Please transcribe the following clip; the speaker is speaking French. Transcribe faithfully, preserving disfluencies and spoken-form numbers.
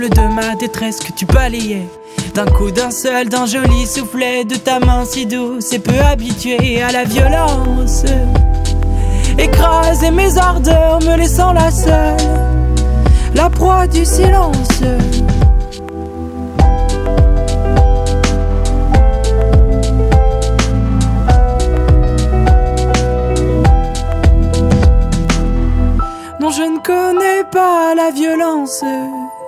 De ma détresse que tu balayais d'un coup d'un seul, d'un joli soufflet de ta main si douce et peu habituée à la violence. Écraser mes ardeurs, me laissant la seule, la proie du silence. Non, je ne connais pas la violence.